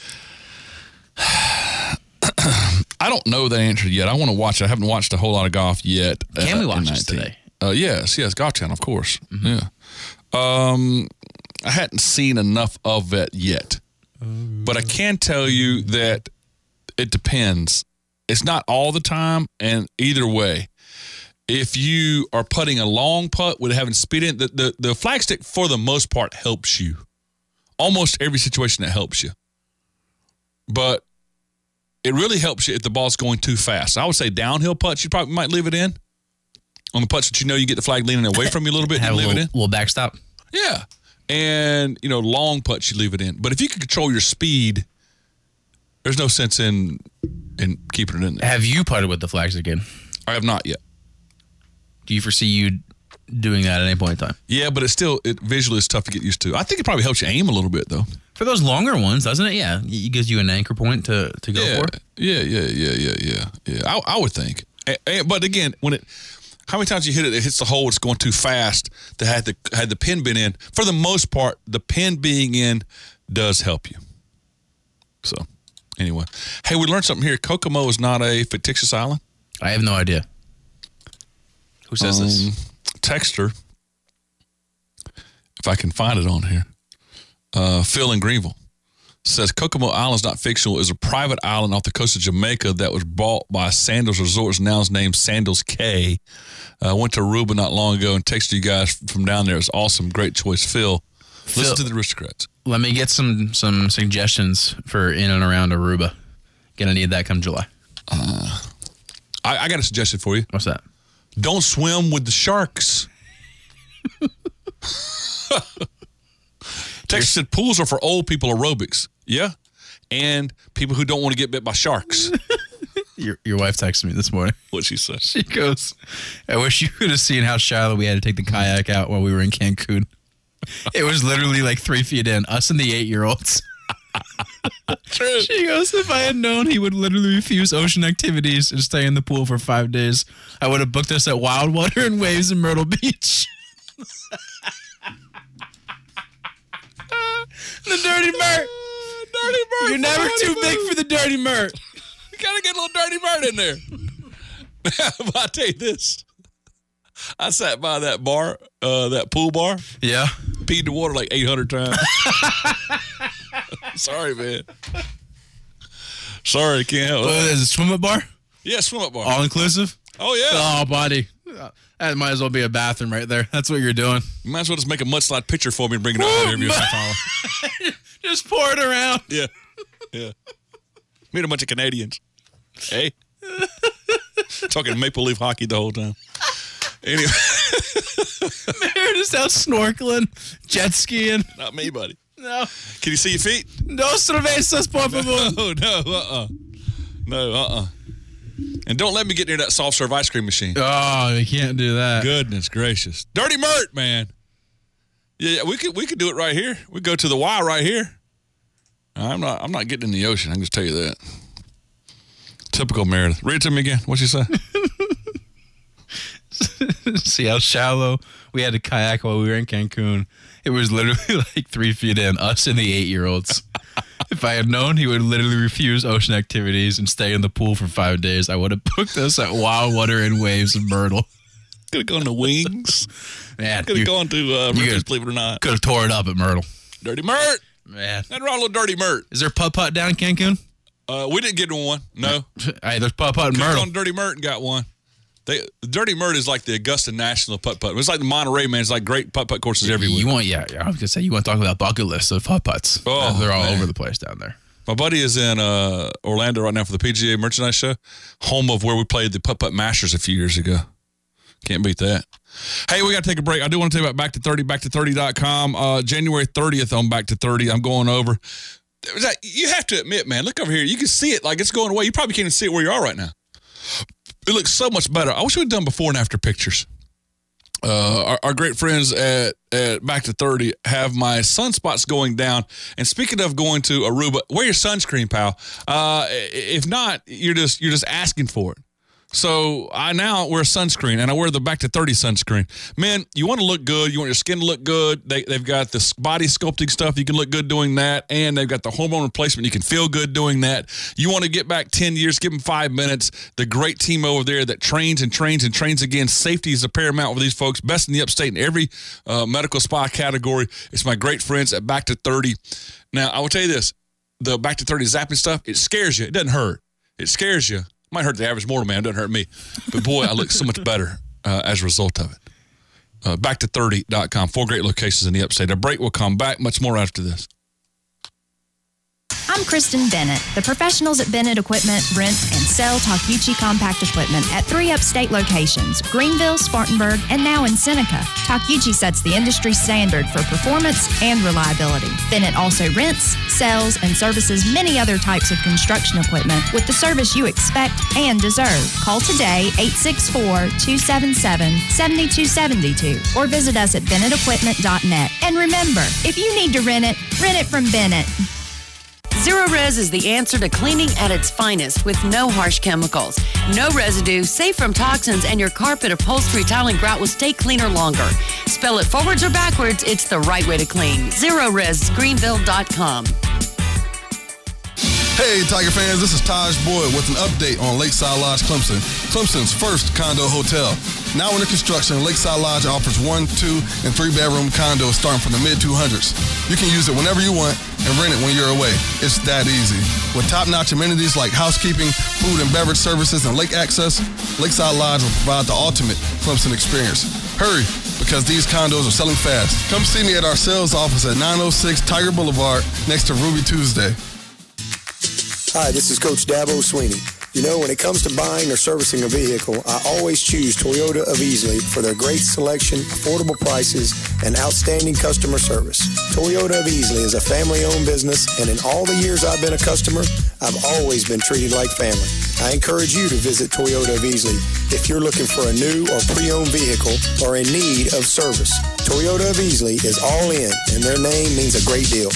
I don't know the answer yet. I want to watch it. I haven't watched a whole lot of golf yet. Can uh, we watch in this nineteen. today? Uh, yes, yes, Golf Channel, of course. Mm-hmm. Yeah. Um, I hadn't seen enough of it yet. But I can tell you that it depends. It's not all the time, and either way, if you are putting a long putt with having speed in, the, the, the flag stick, for the most part, helps you. Almost every situation, it helps you. But it really helps you if the ball's going too fast. I would say downhill putts, you probably might leave it in. On the putts that you know you get the flag leaning away from you a little bit, Have you a leave little, it in. little backstop. Yeah. And, you know, long putts, you leave it in. But if you can control your speed, there's no sense in in keeping it in there. Have you putted with the flags again? I have not yet. Do you foresee you doing that at any point in time? Yeah, but it's still, it visually is tough to get used to. I think it probably helps you aim a little bit, though. For those longer ones, doesn't it? Yeah. It gives you an anchor point to, to go yeah, for. Yeah, yeah, yeah, yeah, yeah. Yeah, I, I would think. And, and, but again, when it, how many times you hit it, it hits the hole, it's going too fast. That had the had the pin been in. For the most part, the pin being in does help you. So, anyway. Hey, we learned something here. Kokomo is not a fictitious island. I have no idea. Who says um, this? Texter, if I can find it on here. Uh, Phil in Greenville says Kokomo Island is not fictional. It's a private island off the coast of Jamaica that was bought by Sandals Resorts. Now it's named Sandals Cay. I uh, went to Aruba not long ago and texted you guys from down there. It's awesome. Great choice, Phil. Phil, listen to the Aristocrats. Let me get some some suggestions for in and around Aruba. Gonna need that come July. Uh, I, I got a suggestion for you. What's that? Don't swim with the sharks. Texas said pools are for old people aerobics. Yeah. And people who don't want to get bit by sharks. Your your wife texted me this morning. What'd she say? She goes, I wish you could have seen how shallow we had to take the kayak out while we were in Cancun. It was literally like three feet in, us and the eight-year-olds. True. She goes, if I had known he would literally refuse ocean activities and stay in the pool for five days, I would have booked us at Wild Water and Waves in Myrtle Beach. The Dirty Mert. Uh, dirty Mert. You're never too Mert. big for the Dirty Mert. You gotta get a little Dirty Mert in there. But I'll tell you this. I sat by that bar, uh, that pool bar. Yeah. Peed the water like eight hundred times. Sorry, man. Sorry, can't help it. What is it, swim up bar? Yeah, swim up bar. All inclusive? Oh, yeah. Oh, buddy. That might as well be a bathroom right there. That's what you're doing. You might as well just make a mudslide picture for me and bring it out every half hour. Just pour it around. Yeah. Yeah. Meet a bunch of Canadians. Hey. Talking Maple Leaf hockey the whole time. Anyway. Meredith's out snorkeling, jet skiing. Not me, buddy. No. Can you see your feet? Dos cervezas, por favor. No, no, uh-uh. No, uh-uh. And don't let me get near that soft serve ice cream machine. Oh, you can't do that. Goodness gracious. Dirty Mert, man. Yeah, yeah, we could we could do it right here. We go to the Y right here. I'm not I'm not getting in the ocean. I can just tell you that. Typical Meredith. Read it to me again. What'd you say? See how shallow we had to kayak while we were in Cancun. It was literally like three feet in, us and the eight-year-olds. If I had known he would literally refuse ocean activities and stay in the pool for five days, I would have booked us at Wild Water and Waves in Myrtle. Could have gone to Wings. Man, could have gone to uh, Rivers, believe it or not. Could have tore it up at Myrtle. Dirty Mert. Man. Nothing wrong with Dirty Mert. Is there putt-putt down in Cancun? Uh, we didn't get one. No. Hey, there's putt-putt in Myrtle. On Dirty Mert and got one. They, Dirty Mert is like the Augusta National putt-putt. It's like the Monterey, man. It's like great putt-putt courses everywhere. You want, yeah, yeah. I was going to say, you want to talk about bucket lists of putt-putts. Oh, They're all man. over the place down there. My buddy is in uh, Orlando right now for the P G A Merchandise Show, home of where we played the Putt-Putt Masters a few years ago. Can't beat that. Hey, we got to take a break. I do want to tell you about Back to thirty, back to thirty dot com. Uh, January thirtieth on Back to thirty. I'm going over. You have to admit, man, look over here. You can see it like it's going away. You probably can't even see it where you are right now. It looks so much better. I wish we'd done before and after pictures. Uh, our, our great friends at, at Back to thirty have my sunspots going down. And speaking of going to Aruba, wear your sunscreen, pal. Uh, if not, you're just you're just asking for it. So I now wear sunscreen, and I wear the Back to thirty sunscreen. Man, you want to look good. You want your skin to look good. They, they've got this body sculpting stuff. You can look good doing that, and they've got the hormone replacement. You can feel good doing that. You want to get back ten years, give them five minutes. The great team over there that trains and trains and trains again. Safety is a paramount with these folks. Best in the upstate in every uh, medical spa category. It's my great friends at Back to thirty. Now, I will tell you this. The Back to thirty zapping stuff, it scares you. It doesn't hurt. It scares you. Might hurt the average mortal man. It doesn't hurt me. But, boy, I look so much better uh, as a result of it. Uh, back to thirty dot com. Four great locations in the upstate. A break will come back. Much more after this. I'm Kristen Bennett. The professionals at Bennett Equipment rent and sell Takeuchi compact equipment at three upstate locations, Greenville, Spartanburg, and now in Seneca. Takeuchi sets the industry standard for performance and reliability. Bennett also rents, sells, and services many other types of construction equipment with the service you expect and deserve. Call today, eight six four, two seven seven, seven two seven two, or visit us at bennett equipment dot net. And remember, if you need to rent it, rent it from Bennett. Zero-Res is the answer to cleaning at its finest with no harsh chemicals. No residue, safe from toxins, and your carpet, upholstery, tile, and grout will stay cleaner longer. Spell it forwards or backwards, it's the right way to clean. zero res greenville dot com. Hey, Tiger fans, this is Taj Boyd with an update on Lakeside Lodge Clemson, Clemson's first condo hotel. Now under construction, Lakeside Lodge offers one, two, and three-bedroom condos starting from the mid two hundreds. You can use it whenever you want and rent it when you're away. It's that easy. With top-notch amenities like housekeeping, food and beverage services, and lake access, Lakeside Lodge will provide the ultimate Clemson experience. Hurry, because these condos are selling fast. Come see me at our sales office at nine oh six Tiger Boulevard next to Ruby Tuesday. Hi, this is Coach Dabo Sweeney. You know, when it comes to buying or servicing a vehicle, I always choose Toyota of Easley for their great selection, affordable prices, and outstanding customer service. Toyota of Easley is a family-owned business, and in all the years I've been a customer, I've always been treated like family. I encourage you to visit Toyota of Easley if you're looking for a new or pre-owned vehicle or in need of service. Toyota of Easley is all in, and their name means a great deal.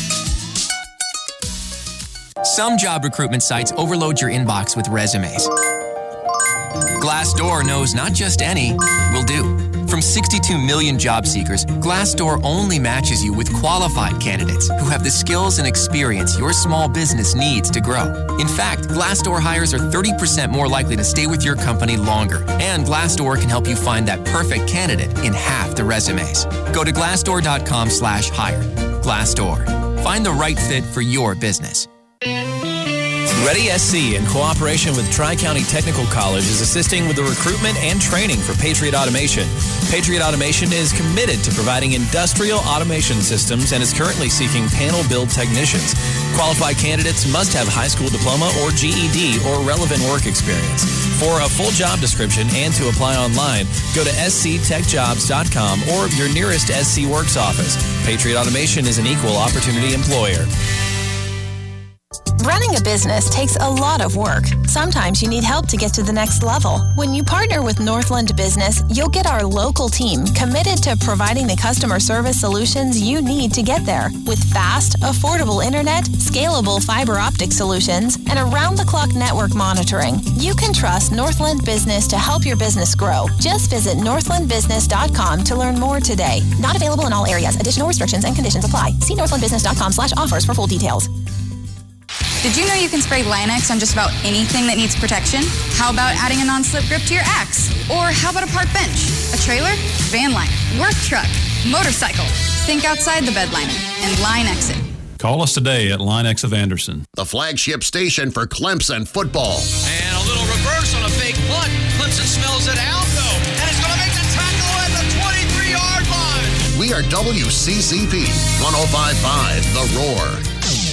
Some job recruitment sites overload your inbox with resumes. Glassdoor knows not just any will do. From sixty-two million job seekers, Glassdoor only matches you with qualified candidates who have the skills and experience your small business needs to grow. In fact, Glassdoor hires are thirty percent more likely to stay with your company longer. And Glassdoor can help you find that perfect candidate in half the resumes. Go to glassdoor.com slash hire. Glassdoor. Find the right fit for your business. Ready S C, in cooperation with Tri-County Technical College, is assisting with the recruitment and training for Patriot Automation. Patriot Automation is committed to providing industrial automation systems and is currently seeking panel build technicians. Qualified candidates must have high school diploma or G E D or relevant work experience. For a full job description and to apply online, go to s c tech jobs dot com or your nearest S C Works office. Patriot Automation is an equal opportunity employer. Running a business takes a lot of work. Sometimes you need help to get to the next level. When you partner with Northland Business, you'll get our local team committed to providing the customer service solutions you need to get there. With fast, affordable internet, scalable fiber optic solutions, and around-the-clock network monitoring, you can trust Northland Business to help your business grow. Just visit northland business dot com to learn more today. Not available in all areas. Additional restrictions and conditions apply. See northland business dot com slash offers for full details. Did you know you can spray Line-X on just about anything that needs protection? How about adding a non-slip grip to your axe? Or how about a park bench, a trailer, van liner, work truck, motorcycle? Think outside the bed liner and Line-X it. Call us today at Line-X of Anderson. The flagship station for Clemson football. And a little reverse on a fake punt. Clemson smells it out, though, and it's going to make the tackle at the twenty-three-yard line. We are W C C P, one oh five point five The Roar.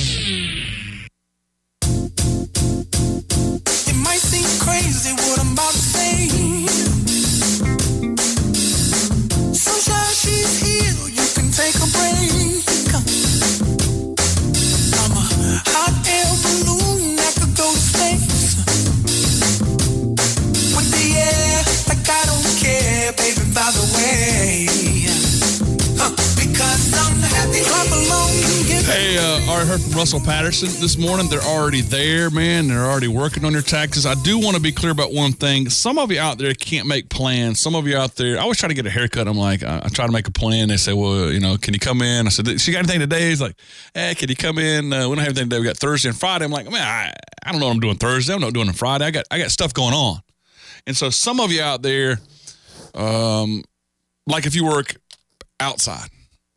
Crazy what I'm about to say. Sunshine, she's here. You can take a break. I'm a hot air balloon that could go to space. With the air, like I don't care, baby, by the way. Huh, because I'm happy. Clap along and give Hey, uh, I heard from Russell Patterson this morning. They're already there, man. They're already working on your taxes. I do want to be clear about one thing. Some of you out there can't make plans. Some of you out there, I always try to get a haircut. I'm like, I, I try to make a plan. They say, well, you know, can you come in? I said, she got anything today? He's like, hey, can you come in? Uh, we don't have anything today. We got Thursday and Friday. I'm like, man, I, I don't know what I'm doing Thursday. I'm not doing it Friday. I got, I got stuff going on. And so some of you out there, um, like if you work outside,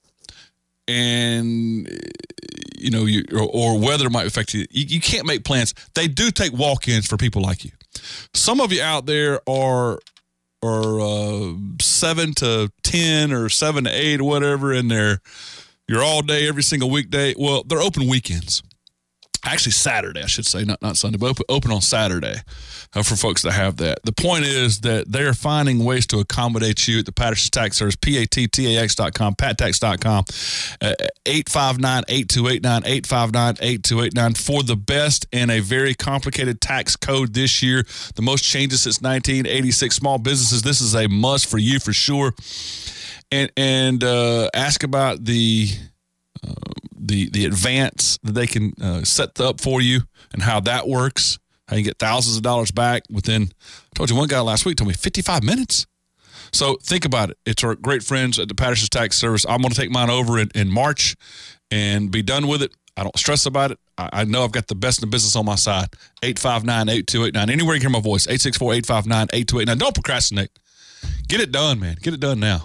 and you know, you or, or weather might affect you. you. You can't make plans. They do take walk-ins for people like you. Some of you out there are are uh, seven to ten or seven to eight or whatever, and they're you're all day every single weekday. Well, they're open weekends. Actually, Saturday, I should say, not not Sunday, but open, open on Saturday uh, for folks that have that. The point is that they're finding ways to accommodate you at the Patterson Tax Service, P A T T A X dot com, pat tax dot com, uh, eight five nine, eight two eight nine, eight five nine, eight two eight nine for the best in a very complicated tax code this year. The most changes since nineteen eighty-six. Small businesses, this is a must for you for sure. And, and uh, ask about the... Uh, the the advance that they can uh, set up for you and how that works, how you get thousands of dollars back within, I told you one guy last week told me fifty-five minutes. So think about it. It's our great friends at the Patterson Tax Service. I'm going to take mine over in, in March and be done with it. I don't stress about it. I, I know I've got the best in the business on my side. eight five nine, eight two eight nine. Anywhere you can hear my voice, eight six four, eight five nine, eight two eight nine. Don't procrastinate. Get it done, man. Get it done now.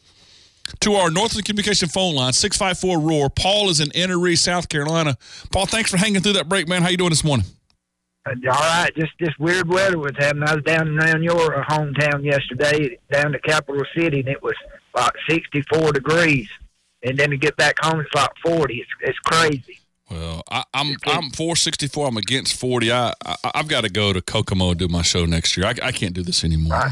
To our Northland Communication phone line, six five four roar. Paul is in Enoree, South Carolina. Paul, thanks for hanging through that break, man. How you doing this morning? Uh, all right. Just just weird weather was happening. I was down around your hometown yesterday, down to Capital City, and it was like sixty-four degrees. And then to get back home, it's like forty. It's it's crazy. Well, I, I'm I'm for sixty-four. I'm against forty. I, I I've got to go to Kokomo and do my show next year. I, I can't do this anymore. I,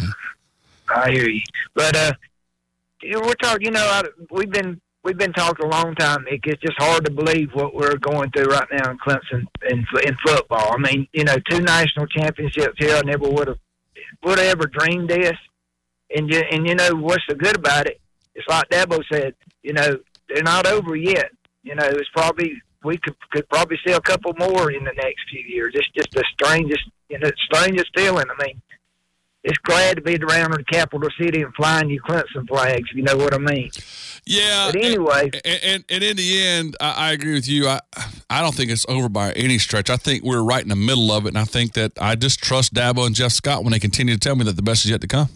I hear you, but uh. We're talking, you know, I, we've been we've been talking a long time, Nick. It's just hard to believe what we're going through right now in Clemson in, in football. I mean, you know, two national championships here. I never would have would have ever dreamed this. And you, and you know what's so good about it? It's like Dabo said. You know, they're not over yet. You know, it's probably we could could probably see a couple more in the next few years. It's just the strangest, you know, strangest feeling. I mean. It's glad to be around in the capital city and flying you Clemson flags, if you know what I mean. Yeah. But anyway. And, and, and in the end, I, I agree with you. I I don't think it's over by any stretch. I think we're right in the middle of it, and I think that I just trust Dabo and Jeff Scott when they continue to tell me that the best is yet to come.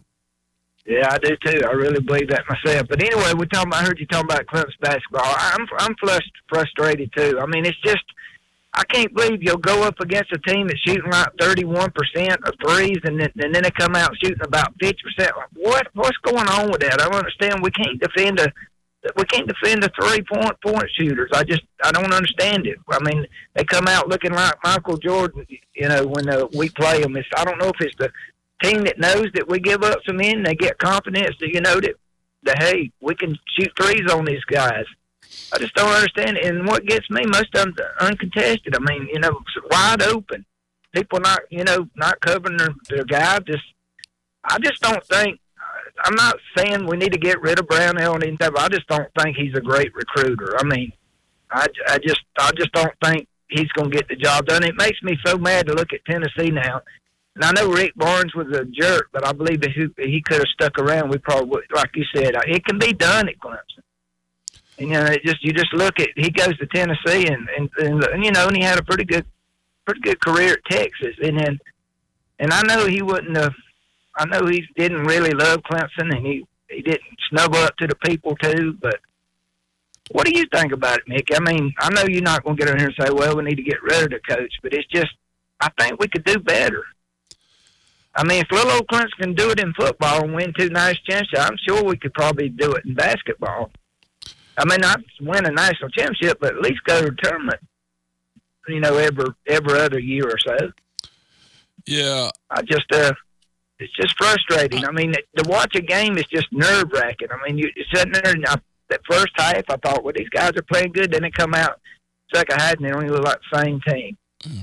Yeah, I do too. I really believe that myself. But anyway, we're talking about, I heard you talking about Clemson basketball. I'm, I'm frustrated too. I mean, it's just, I can't believe you'll go up against a team that's shooting like thirty-one percent of threes, and then, and then they come out shooting about fifty percent. What what's going on with that? I don't understand. We can't defend a we can't defend the three point point shooters. I just I don't understand it. I mean, they come out looking like Michael Jordan. You know, when uh, we play them, it's, I don't know if it's the team that knows that we give up some in. They get confidence that you know that that hey, we can shoot threes on these guys. I just don't understand it. And what gets me, most of them uncontested. I mean, you know, wide open. People not, you know, not covering their, their guy. Just, I just don't think, I'm not saying we need to get rid of Brownell and anything, but I just don't think he's a great recruiter. I mean, I, I just, I just don't think he's going to get the job done. It makes me so mad to look at Tennessee now. And I know Rick Barnes was a jerk, but I believe if he, he could have stuck around, we probably would, like you said, it can be done at Clemson. And, you know, it just, you just look at, he goes to Tennessee and, and, and, and, you know, and he had a pretty good, pretty good career at Texas. And then, and I know he wouldn't have, I know he didn't really love Clemson and he, he didn't snuggle up to the people too, but what do you think about it, Mickey? I mean, I know you're not going to get in here and say, well, we need to get rid of the coach, but it's just, I think we could do better. I mean, if little old Clemson can do it in football and win two nice championships, I'm sure we could probably do it in basketball. I mean, not win a national championship, but at least go to a tournament, you know, every every other year or so. Yeah. I just, uh, it's just frustrating. I mean, to watch a game is just nerve-wracking. I mean, you, you're sitting there, and I, that first half, I thought, well, these guys are playing good. Then they come out second half, and they only look like the same team.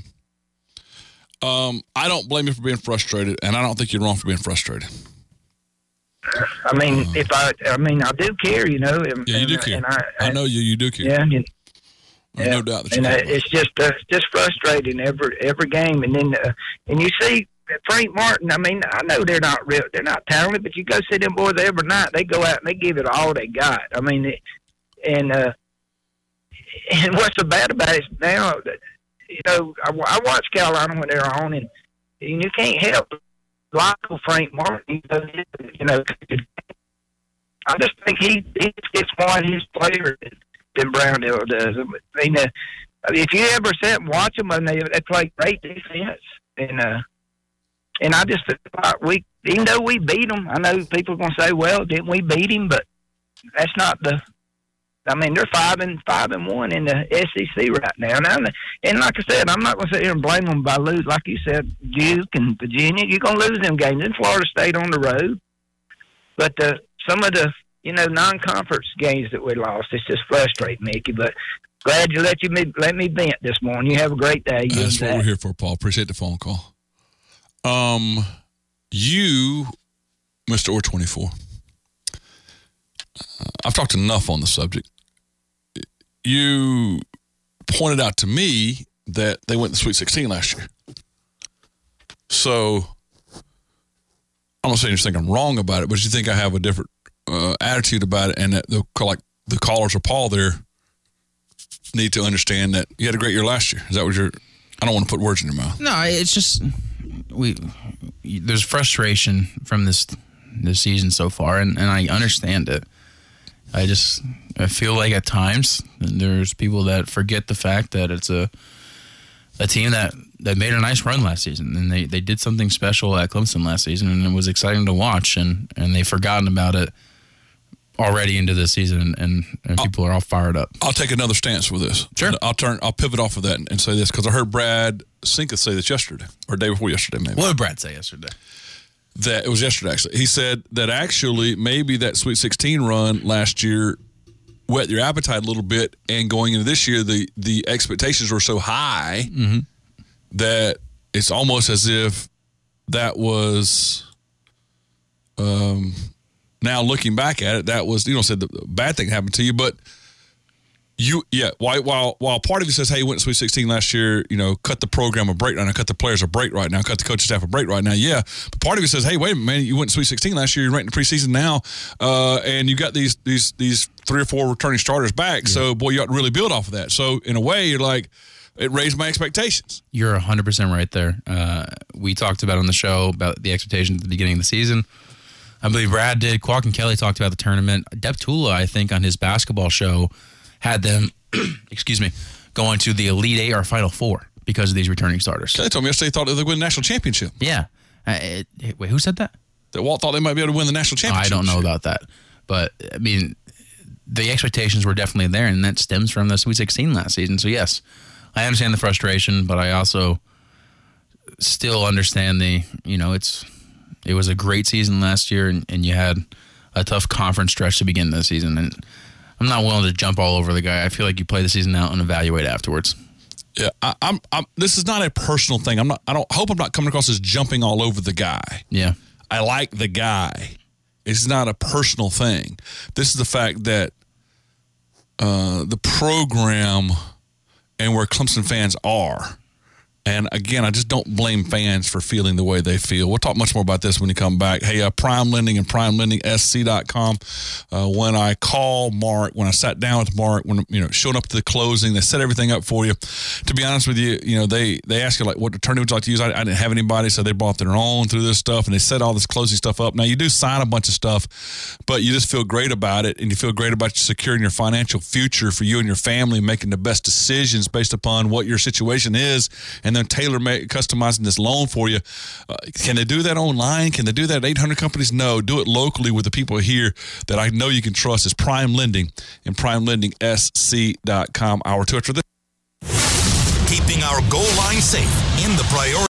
Um, I don't blame you for being frustrated, and I don't think you're wrong for being frustrated. I mean, uh, if I, I mean, I do care, you know. And, yeah, you do and, care. And I, I know you. You do care. Yeah, and, yeah. yeah. No doubt that you and care. uh, it's just, uh, it's just frustrating every every game. And then, uh, and you see Frank Martin. I mean, I know they're not real, they're not talented, but you go see them boys every night. They go out and they give it all they got. I mean, it, and uh, and what's so bad about it is now that, you know, I, I watched Carolina when they were on, and, and you can't help like Frank Martin. You know, I just think he he gets more of his players than, than Brownell does. I mean, uh, if you ever sit and watch them, and they they play great defense, and uh, and I just thought we, even though we beat them, I know people are going to say, well, didn't we beat him? But that's not the. I mean, they're five and five and one in the S E C right now. Now, and like I said, I'm not going to sit here and blame them by lose. Like you said, Duke and Virginia, you're going to lose them games. In Florida State on the road, but uh, some of the you know non-conference games that we lost, it's just frustrating, Mickey. But glad you let you me, let me vent this morning. You have a great day. You That's what we're here for, Paul. Appreciate the phone call. Um, you, Mister Orr twenty-four. Uh, I've talked enough on the subject. You pointed out to me that they went to the Sweet sixteen last year. So I'm not saying you think I'm wrong about it, but you think I have a different uh, attitude about it, and that the like the callers or Paul there need to understand that you had a great year last year. Is that what you're? I don't want to put words in your mouth. No, it's just we. There's frustration from this this season so far, and, and I understand it. I just I feel like at times there's people that forget the fact that it's a a team that, that made a nice run last season, and they, they did something special at Clemson last season, and it was exciting to watch, and, and they've forgotten about it already into this season, and, and people are all fired up. I'll take another stance with this. Sure. I'll turn. I'll pivot off of that and, and say this, because I heard Brad Sinketh say this yesterday, or day before yesterday, maybe. What did Brad say yesterday? That it was yesterday, actually. He said that actually maybe that Sweet sixteen run last year whet your appetite a little bit, and going into this year, the, the expectations were so high mm-hmm. that it's almost as if that was, um, now looking back at it, that was, you know, said the bad thing happened to you, but you, yeah, while, while, while part of you says, hey, you went to Sweet sixteen last year, you know, cut the program a break right now, cut the players a break right now, cut the coaching staff a break right now, yeah. But part of you says, hey, wait a minute, man, you went to Sweet sixteen last year, you're right in the preseason now, uh, and you got these these these three or four returning starters back, yeah. So, boy, you ought to really build off of that. So, in a way, you're like, it raised my expectations. You're one hundred percent right there. Uh, we talked about on the show about the expectations at the beginning of the season. I believe Brad did. Quack and Kelly talked about the tournament. Dep Tula, I think, on his basketball show, had them, excuse me, going to the Elite Eight or Final Four because of these returning starters. Kelly told me yesterday they thought they would win the national championship. Yeah. Uh, it, it, wait, who said that? That Walt thought they might be able to win the national championship. I don't know about that. But, I mean, the expectations were definitely there, and that stems from the Sweet sixteen last season. So, yes, I understand the frustration, but I also still understand the, you know, it's it was a great season last year, and, and you had a tough conference stretch to begin the season. And I'm not willing to jump all over the guy. I feel like you play the season out and evaluate afterwards. Yeah, I, I'm, I'm. This is not a personal thing. I'm not. I don't hope I'm not coming across as jumping all over the guy. Yeah, I like the guy. It's not a personal thing. This is the fact that uh, the program and where Clemson fans are. And, again, I just don't blame fans for feeling the way they feel. We'll talk much more about this when you come back. Hey, uh, Prime Lending and prime lending s c dot com. Uh, when I call Mark, when I sat down with Mark, when, you know, showed up to the closing, they set everything up for you. To be honest with you, you know, they, they asked you, like, what attorney would you like to use? I, I didn't have anybody, so they brought their own through this stuff, and they set all this closing stuff up. Now, you do sign a bunch of stuff, but you just feel great about it, and you feel great about securing your financial future for you and your family, making the best decisions based upon what your situation is, and then tailor make customizing this loan for you. Uh, can they do that online? Can they do that at eight hundred companies? No. Do it locally with the people here that I know you can trust. Is Prime Lending and prime lending s c dot com. Hour two after this. Keeping our goal line safe in the priority.